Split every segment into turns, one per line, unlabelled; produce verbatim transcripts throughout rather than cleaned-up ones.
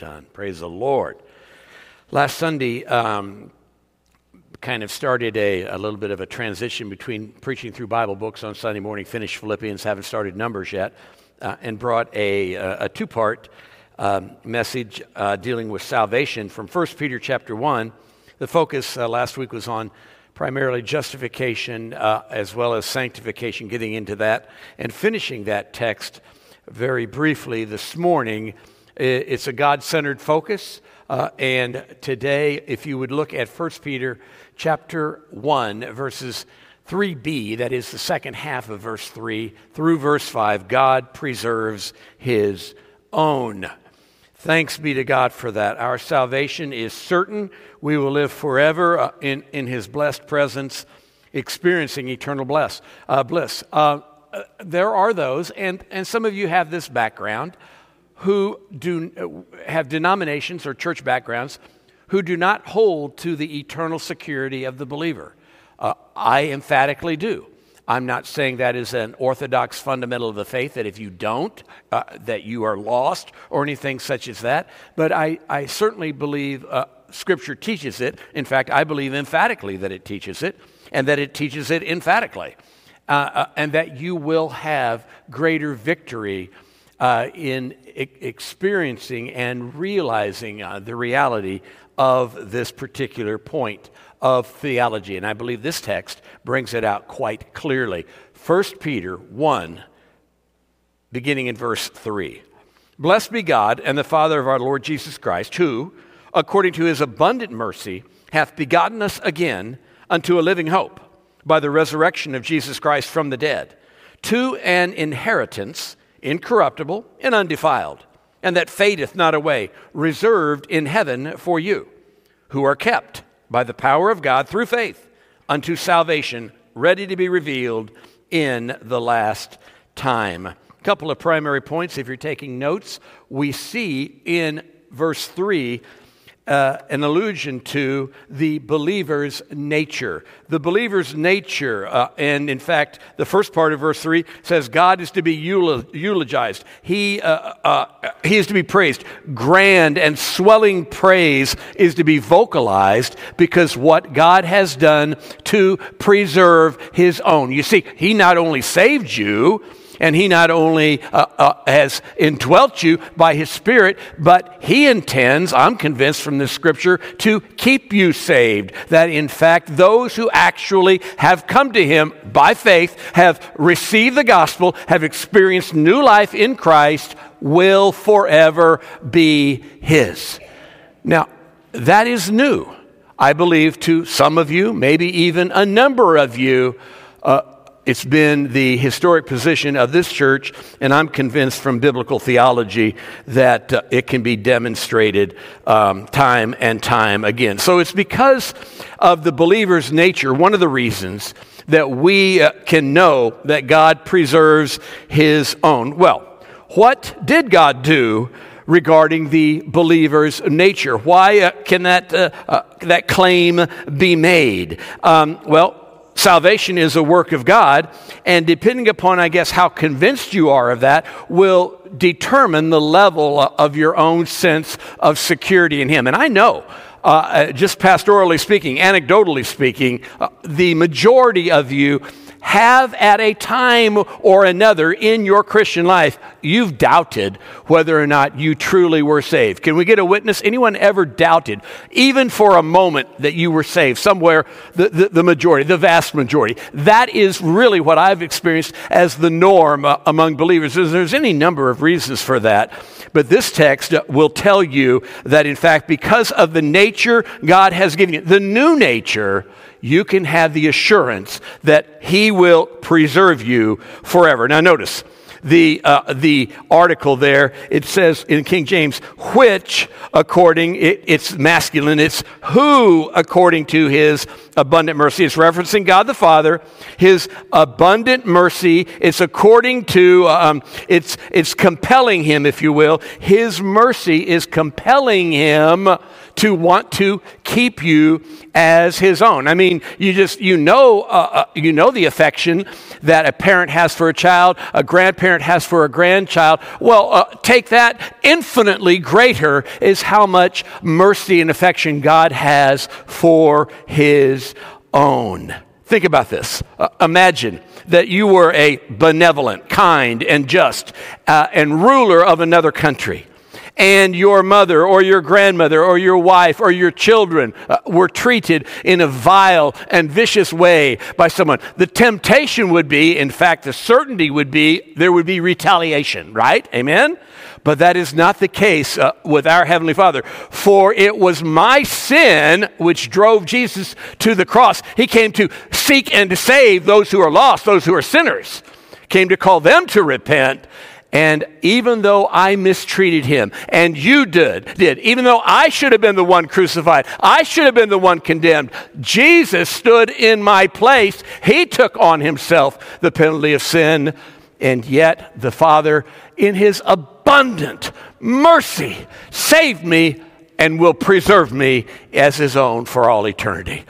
Done. Praise the Lord. Last Sunday um, kind of started a, a little bit of a transition between preaching through Bible books on Sunday morning, finished Philippians, haven't started Numbers yet, uh, and brought a, a, a two-part um, message uh, dealing with salvation from First Peter chapter one. The focus uh, last week was on primarily justification uh, as well as sanctification, getting into that, and finishing that text very briefly this morning. It's a God-centered focus, uh, and today, if you would look at First Peter chapter one, verses three b, that is the second half of verse three, through verse five, God preserves his own. Thanks be to God for that. Our salvation is certain. We will live forever uh, in, in his blessed presence, experiencing eternal bless, uh, bliss. Uh, uh, there are those, and, and some of you have this background, who do have denominations or church backgrounds who do not hold to the eternal security of the believer. Uh, I emphatically do. I'm not saying that is an orthodox fundamental of the faith, that if you don't, uh, that you are lost or anything such as that. But I, I certainly believe uh, Scripture teaches it. In fact, I believe emphatically that it teaches it, and that it teaches it emphatically, uh, uh, and that you will have greater victory Uh, in e- experiencing and realizing uh, the reality of this particular point of theology. And I believe this text brings it out quite clearly. First Peter one, beginning in verse three. Blessed be God and the Father of our Lord Jesus Christ, who, according to his abundant mercy, hath begotten us again unto a living hope by the resurrection of Jesus Christ from the dead, to an inheritance incorruptible and undefiled, and that fadeth not away, reserved in heaven for you, who are kept by the power of God through faith unto salvation, ready to be revealed in the last time. A couple of primary points, if you're taking notes. We see in verse three Uh, an allusion to the believer's nature. The believer's nature, uh, and in fact, the first part of verse three says God is to be eulogized. He, uh, uh, he is to be praised. Grand and swelling praise is to be vocalized because what God has done to preserve his own. You see, he not only saved you, and he not only uh, uh, has indwelt you by his Spirit, but he intends, I'm convinced from this scripture, to keep you saved. That in fact, those who actually have come to him by faith, have received the gospel, have experienced new life in Christ, will forever be his. Now, that is new, I believe, to some of you, maybe even a number of you. Uh, It's been the historic position of this church, and I'm convinced from biblical theology that uh, it can be demonstrated um, time and time again. So it's because of the believer's nature, one of the reasons that we uh, can know that God preserves his own. Well, what did God do regarding the believer's nature? Why uh, can that, uh, uh, that claim be made? Um, well, salvation is a work of God, and depending upon, I guess, how convinced you are of that, will determine the level of your own sense of security in him. And I know, uh, just pastorally speaking, anecdotally speaking, uh, the majority of you have at a time or another in your Christian life, you've doubted whether or not you truly were saved. Can we get a witness? Anyone ever doubted, even for a moment, that you were saved? Somewhere, the, the, the majority, the vast majority. That is really what I've experienced as the norm uh, among believers. There's any number of reasons for that. But this text will tell you that, in fact, because of the nature God has given you, the new nature, you can have the assurance that he will preserve you forever. Now notice, the uh, the article there, it says in King James, which according, it, it's masculine, it's who according to his abundant mercy. It's referencing God the Father, his abundant mercy. It's according to, um, it's it's compelling him, if you will. His mercy is compelling him to want to keep you as his own. I mean, you just, you know, uh, uh, you know the affection that a parent has for a child, a grandparent parent has for a grandchild, well, uh, take that. Infinitely greater is how much mercy and affection God has for his own. Think about this. Uh, imagine that you were a benevolent, kind, and just, uh, and ruler of another country, and your mother or your grandmother or your wife or your children uh, were treated in a vile and vicious way by someone. The temptation would be, in fact, the certainty would be, there would be retaliation, right? Amen? But that is not the case uh, with our Heavenly Father. For it was my sin which drove Jesus to the cross. He came to seek and to save those who are lost, those who are sinners. Came to call them to repent. And even though I mistreated him, and you did, did, even though I should have been the one crucified, I should have been the one condemned, Jesus stood in my place. He took on himself the penalty of sin. And yet the Father, in his abundant mercy, saved me and will preserve me as his own for all eternity.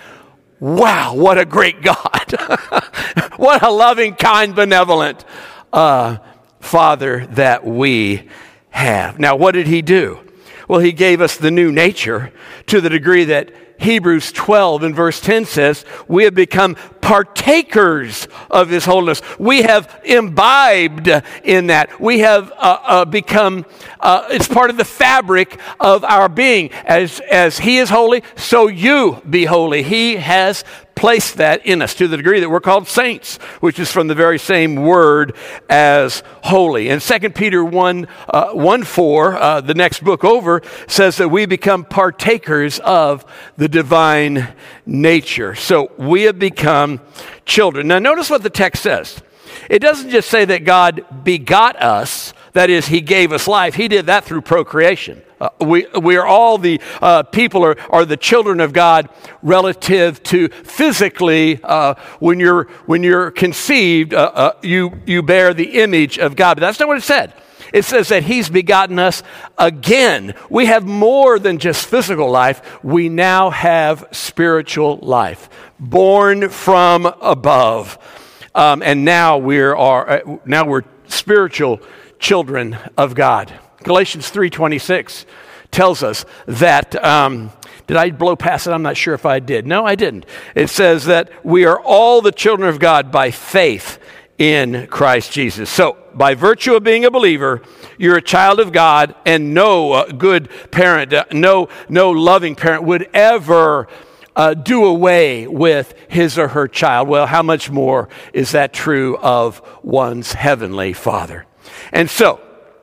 Wow, what a great God. What a loving, kind, benevolent uh, Father that we have. Now, what did he do? Well, he gave us the new nature to the degree that Hebrews twelve and verse ten says, we have become partakers of his holiness. We have imbibed in that. We have uh, uh, become, uh, it's part of the fabric of our being. As, as he is holy, so you be holy. He has placed that in us to the degree that we're called saints, which is from the very same word as holy. And Second Peter one, uh, one four, uh, the next book over, says that we become partakers of the divine nature. So we have become children. Now notice what the text says. It doesn't just say that God begot us, that is, he gave us life. He did that through procreation. Uh, we we are all the uh, people are, are the children of God relative to physically uh, when you're when you're conceived, uh, uh, you you bear the image of God. But that's not what it said. It says that he's begotten us again. We have more than just physical life. We now have spiritual life, born from above, um, and now we are uh, now we're spiritual children of God. Galatians three twenty-six tells us that, um, did I blow past it? I'm not sure if I did. No, I didn't. It says that we are all the children of God by faith in Christ Jesus. So, by virtue of being a believer, you're a child of God, and no uh, good parent, uh, no, no loving parent would ever uh, do away with his or her child. Well, how much more is that true of one's heavenly Father? And so,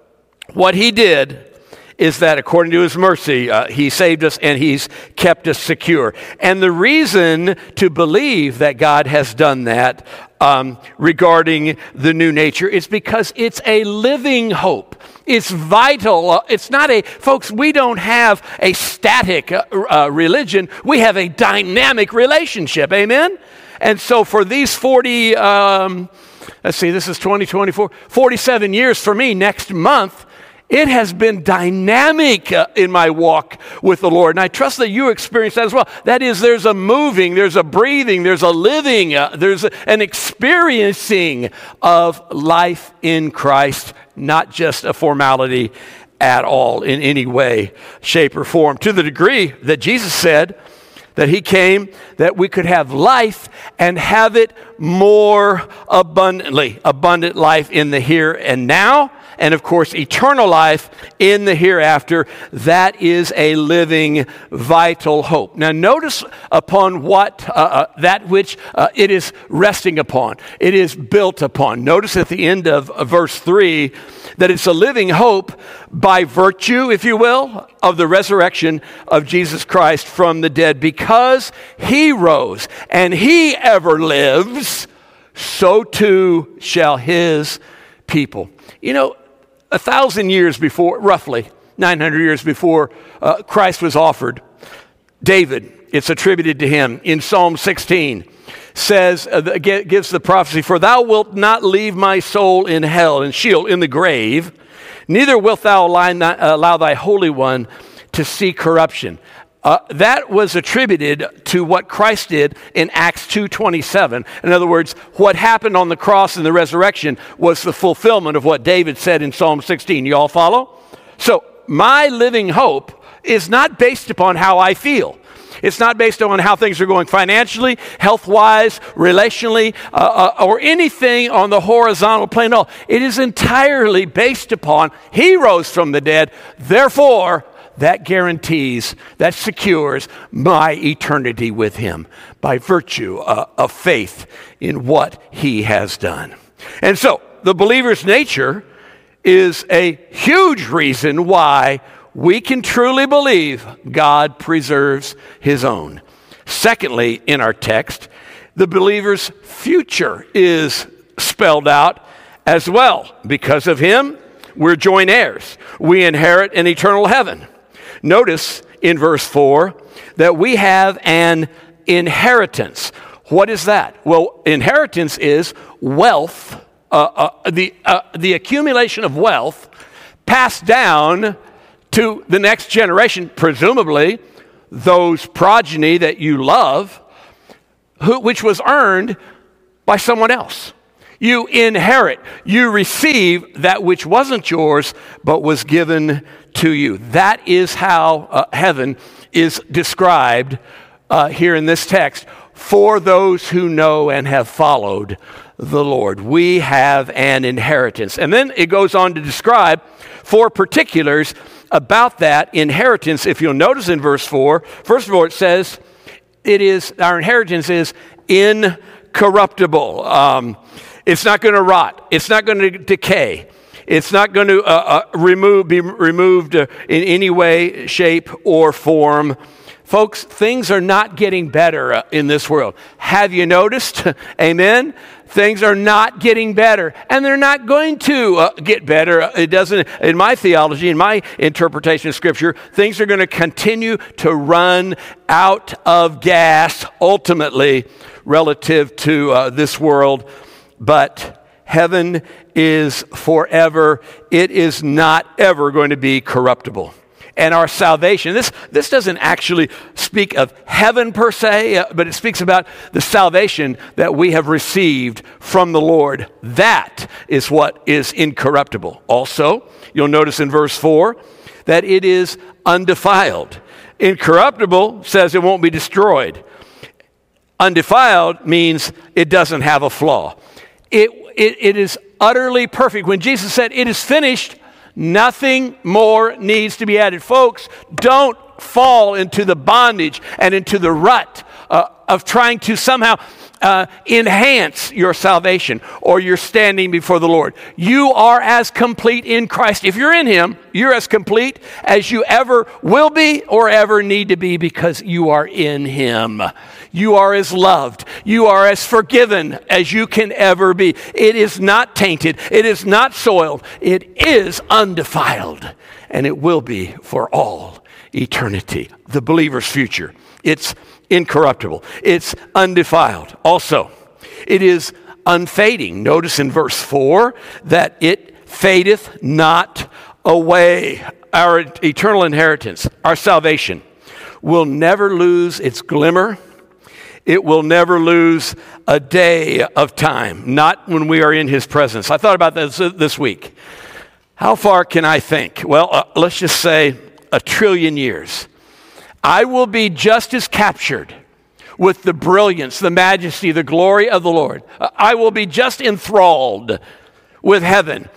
what he did is that according to his mercy, uh, he saved us and he's kept us secure. And the reason to believe that God has done that um, regarding the new nature is because it's a living hope. It's vital. Uh, it's not a, folks, we don't have a static uh, uh, religion. We have a dynamic relationship. Amen? And so for these forty, um, let's see, this is twenty twenty-four, forty-seven years for me next month, it has been dynamic uh, in my walk with the Lord. And I trust that you experience that as well. That is, there's a moving, there's a breathing, there's a living, uh, there's a, an experiencing of life in Christ, not just a formality at all in any way, shape, or form. To the degree that Jesus said that he came that we could have life and have it more abundantly, abundant life in the here and now, and of course, eternal life in the hereafter. That is a living, vital hope. Now, notice upon what, uh, uh, that which uh, it is resting upon. It is built upon. Notice at the end of uh, verse three that it's a living hope by virtue, if you will, of the resurrection of Jesus Christ from the dead. Because he rose and he ever lives, so too shall his people. You know, a thousand years before, roughly nine hundred years before uh, Christ was offered, David, it's attributed to him in Psalm sixteen, says, uh, gives the prophecy, "For thou wilt not leave my soul in hell," in Sheol, in the grave, "neither wilt thou allow thy Holy One to see corruption." Uh, that was attributed to what Christ did in Acts two twenty-seven. In other words, what happened on the cross and the resurrection was the fulfillment of what David said in Psalm sixteen. You all follow? So my living hope is not based upon how I feel. It's not based on how things are going financially, health-wise, relationally, uh, uh, or anything on the horizontal plane. No, it is entirely based upon He rose from the dead. Therefore, that guarantees, that secures my eternity with Him by virtue uh, of faith in what He has done. And so, the believer's nature is a huge reason why we can truly believe God preserves His own. Secondly, in our text, the believer's future is spelled out as well. Because of Him, we're joint heirs. We inherit an eternal heaven. Notice in verse four that we have an inheritance. What is that? Well, inheritance is wealth, uh, uh, the, uh, the accumulation of wealth passed down to the next generation, presumably those progeny that you love, who, which was earned by someone else. You inherit, you receive that which wasn't yours, but was given to you. That is how uh, heaven is described uh, here in this text for those who know and have followed the Lord. We have an inheritance. And then it goes on to describe four particulars about that inheritance. If you'll notice in verse four, first of all, it says it is, our inheritance is incorruptible. Um, It's not going to rot. It's not going to decay. It's not going to uh, uh, remove, be removed uh, in any way, shape, or form. Folks, things are not getting better uh, in this world. Have you noticed? Amen? Things are not getting better, and they're not going to uh, get better. It doesn't, in my theology, in my interpretation of Scripture, things are going to continue to run out of gas, ultimately, relative to uh, this world. But heaven is forever. It is not ever going to be corruptible. And our salvation, this, this doesn't actually speak of heaven per se, but it speaks about the salvation that we have received from the Lord. That is what is incorruptible. Also, you'll notice in verse four that it is undefiled. Incorruptible says it won't be destroyed. Undefiled means it doesn't have a flaw. It, it, it is utterly perfect. When Jesus said, "It is finished," nothing more needs to be added. Folks, don't fall into the bondage and into the rut uh, of trying to somehow uh, enhance your salvation or your standing before the Lord. You are as complete in Christ. If you're in Him, you're as complete as you ever will be or ever need to be, because you are in Him. You are as loved. You are as forgiven as you can ever be. It is not tainted. It is not soiled. It is undefiled. And it will be for all eternity. The believer's future. It's incorruptible. It's undefiled. Also, it is unfading. Notice in verse four that it fadeth not away. Our eternal inheritance, our salvation, will never lose its glimmer. It will never lose a day of time, not when we are in His presence. I thought about this this week. How far can I think? Well, uh, let's just say a trillion years. I will be just as captured with the brilliance, the majesty, the glory of the Lord. Uh, I will be just enthralled with heaven.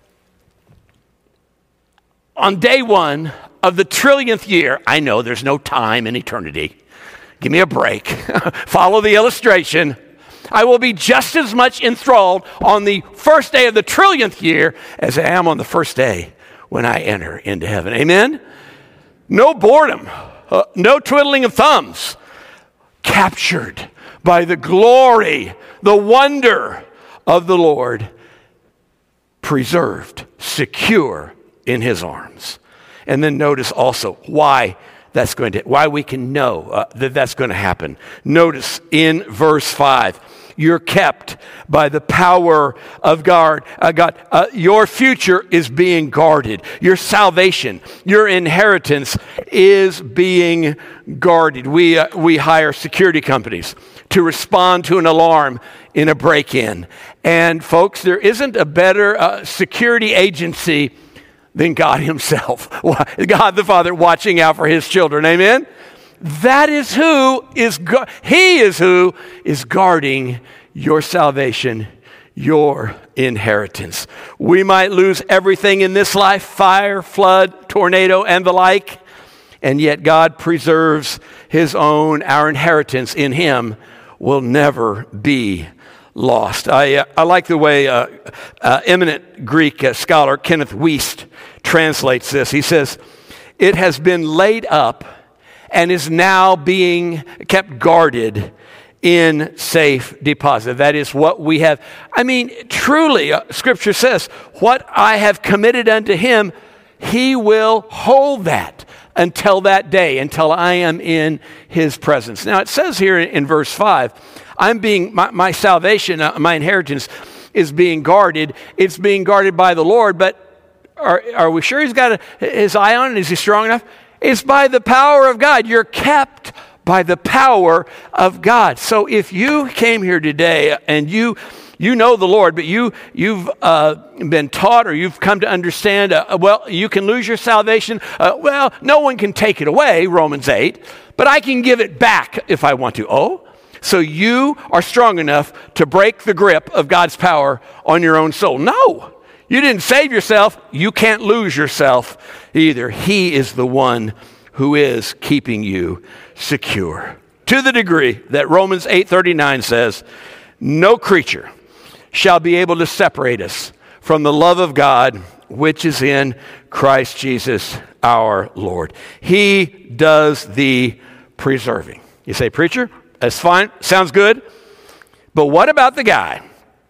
On day one of the trillionth year, I know there's no time in eternity. Give me a break. Follow the illustration. I will be just as much enthralled on the first day of the trillionth year as I am on the first day when I enter into heaven. Amen? No boredom. Uh, no twiddling of thumbs. Captured by the glory, the wonder of the Lord. Preserved, secure in His arms. And then notice also why that's going to, why we can know uh, that that's going to happen. Notice in verse five, You're kept by the power of God. Uh, God, uh, your future is being guarded. Your salvation, your inheritance is being guarded. We, uh, we hire security companies to respond to an alarm in a break-in. And folks, there isn't a better uh, security agency than God himself. God the Father watching out for his children. Amen? That is who is, gu- he is who is guarding your salvation, your inheritance. We might lose everything in this life, fire, flood, tornado, and the like, and yet God preserves his own. Our inheritance in him will never be lost. I, uh, I like the way uh, uh, eminent Greek uh, scholar Kenneth Wuest translates this. He says, it has been laid up and is now being kept guarded in safe deposit. That is what we have. I mean, truly, uh, Scripture says, what I have committed unto him, he will hold that until that day, until I am in his presence. Now, it says here in, in verse five, I'm being, my, my salvation, uh, my inheritance is being guarded. It's being guarded by the Lord, but are, are we sure he's got a, his eye on it? Is he strong enough? It's by the power of God. You're kept by the power of God. So if you came here today and you you know the Lord, but you, you've uh, been taught or you've come to understand, uh, well, you can lose your salvation. Uh, well, no one can take it away, Romans eight, but I can give it back if I want to. Oh, so you are strong enough to break the grip of God's power on your own soul. No, you didn't save yourself. You can't lose yourself either. He is the one who is keeping you secure. To the degree that Romans eight thirty-nine says, no creature shall be able to separate us from the love of God, which is in Christ Jesus our Lord. He does the preserving. You say, preacher, that's fine. Sounds good. But what about the guy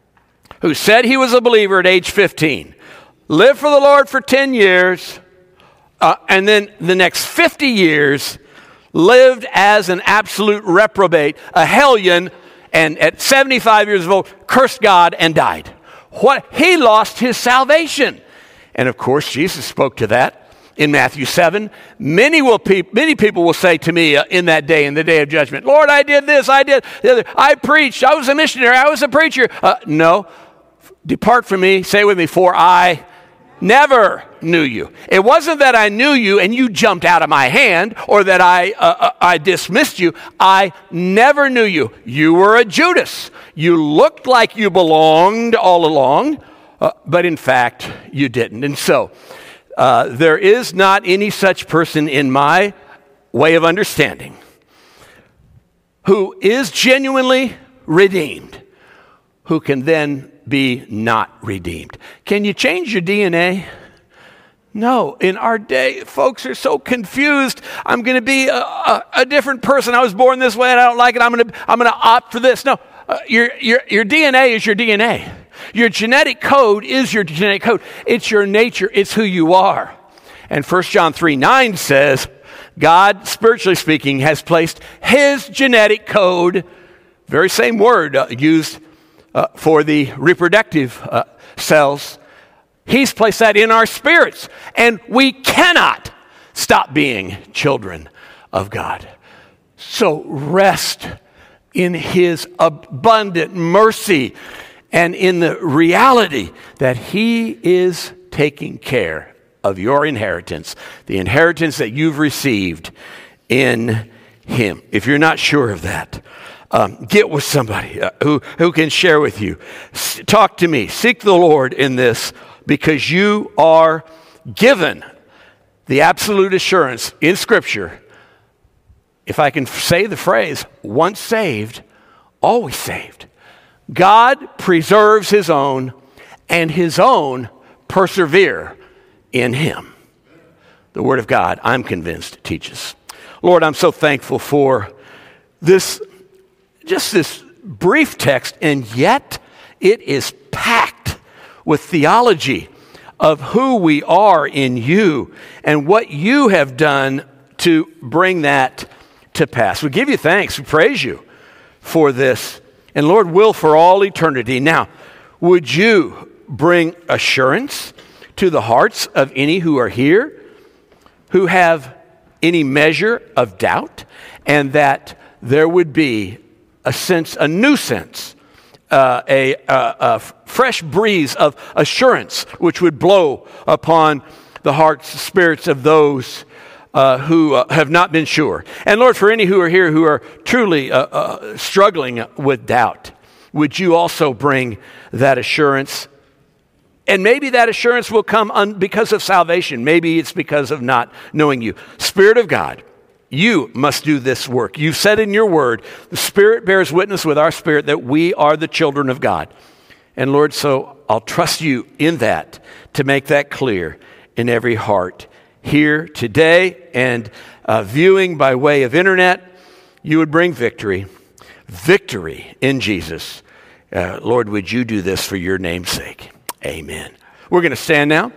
who said he was a believer at age fifteen, lived for the Lord for ten years, uh, and then the next fifty years lived as an absolute reprobate, a hellion, and at seventy-five years old, cursed God and died? What? He lost his salvation. And of course, Jesus spoke to that in Matthew seven. Many will pe- many people will say to me uh, in that day, in the day of judgment, Lord, I did this, I did the other, I preached, I was a missionary, I was a preacher. Uh, no, depart from me, say with me, for I never knew you. It wasn't that I knew you and you jumped out of my hand, or that I uh, I dismissed you. I never knew you. You were a Judas. You looked like you belonged all along, uh, but in fact, you didn't. And so, uh, there is not any such person in my way of understanding who is genuinely redeemed, who can then be not redeemed. Can you change your D N A? No. In our day, folks are so confused. I'm going to be a, a, a different person. I was born this way and I don't like it. I'm going to I'm going to opt for this. No. Uh, your your your D N A is your D N A. Your genetic code is your genetic code. It's your nature. It's who you are. And First John three nine says, God, spiritually speaking, has placed his genetic code, very same word uh, used Uh, for the reproductive uh, cells, he's placed that in our spirits, and we cannot stop being children of God. So rest in his abundant mercy and in the reality that he is taking care of your inheritance, the inheritance that you've received in him. If you're not sure of that, Um, get with somebody uh, who, who can share with you. S- talk to me. Seek the Lord in this, because you are given the absolute assurance in Scripture, if I can f- say the phrase, once saved, always saved. God preserves his own, and his own persevere in him. The Word of God, I'm convinced, teaches. Lord, I'm so thankful for this Just this brief text, and yet it is packed with theology of who we are in you and what you have done to bring that to pass. We give you thanks. We praise you for this and Lord, will for all eternity. Now, would you bring assurance to the hearts of any who are here who have any measure of doubt, and that there would be a sense, a new sense, uh, a, a, a fresh breeze of assurance which would blow upon the hearts, spirits of those uh, who uh, have not been sure. And Lord, for any who are here who are truly uh, uh, struggling with doubt, would you also bring that assurance? And maybe that assurance will come un- because of salvation. Maybe it's because of not knowing you. Spirit of God, you must do this work. You said in your word, the Spirit bears witness with our spirit that we are the children of God. And Lord, so I'll trust you in that to make that clear in every heart here today, and uh, viewing by way of internet. You would bring victory, victory in Jesus. Uh, Lord, would you do this for your name's sake? Amen. We're going to stand now.